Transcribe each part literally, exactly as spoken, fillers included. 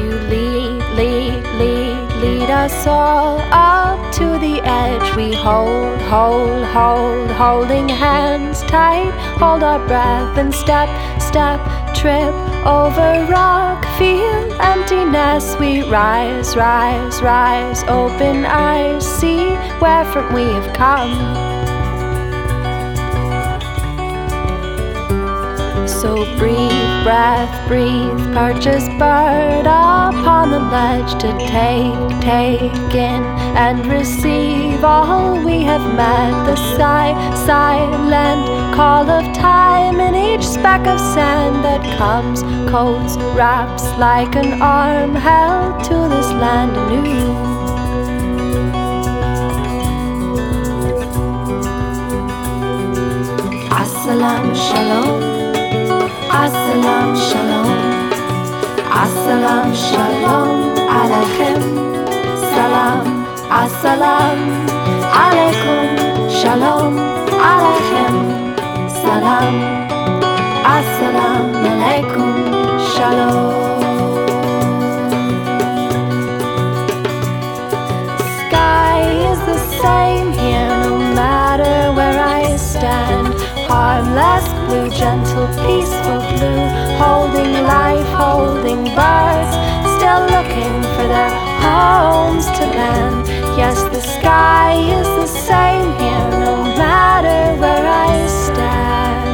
lead, lead, lead, lead us all up to the edge. We hold, hold, hold, holding hands tight, hold our breath and step, step, trip over rock, feel emptiness. We rise, rise, rise, open eyes, see where from we have come. So breathe, breath, breathe, purchase bird upon the ledge to take, take in and receive all we have met. The sigh, silent call of time in each speck of sand that comes, coats, wraps like an arm held to this land anew. Assalam shalom. Assalam shalom, assalam shalom aleichem, salam, assalam alaikum, shalom aleichem, salam, assalam alaikum, shalom. Sky is the same here no matter where I stand. Harmless blue, gentle, peaceful blue, holding life, holding birds, still looking for their homes to land. Yes, the sky is the same here, no matter where I stand.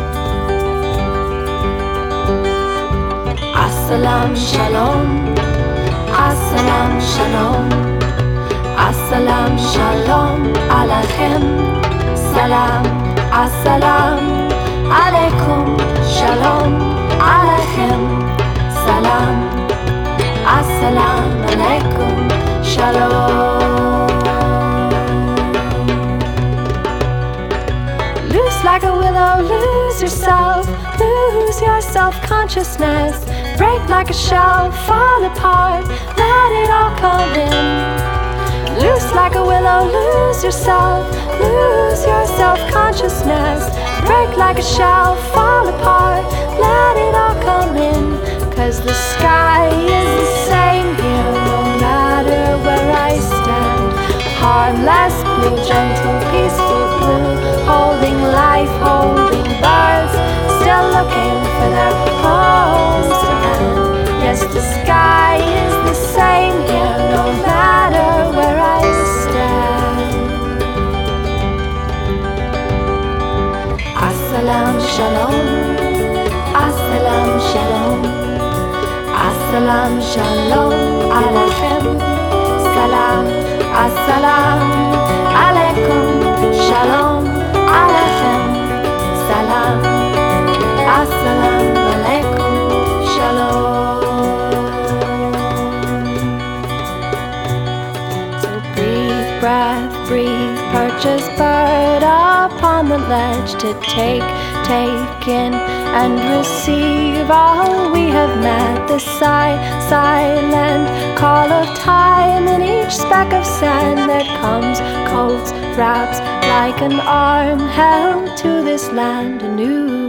Assalam shalom, assalam shalom, assalam shalom aleichem, salam. Assalam alaikum, shalom aleichem, salam, assalam alaikum, shalom. Loose like a willow, lose yourself, lose your self-consciousness. Break like a shell, fall apart, let it all come in. Loose like a willow, lose yourself, lose your self-consciousness. Break like a shell, fall apart, let it all come in. Cause the sky is the same here, no matter where I stand. Harmless blue, gentle, peaceful blue, holding life, holding birds, still looking for their homes to end. Yes, the sky is the same here, no matter where I stand. Assalam shalom, assalam shalom, assalam shalom aleichem, salam, assalam alaikum, shalom aleichem, salam, assalam alaikum, shalom. Breath, breathe, purchase bird upon the ledge to take, take in and receive all we have met. The sigh, silent call of time in each speck of sand that comes, coats, wraps like an arm held to this land anew.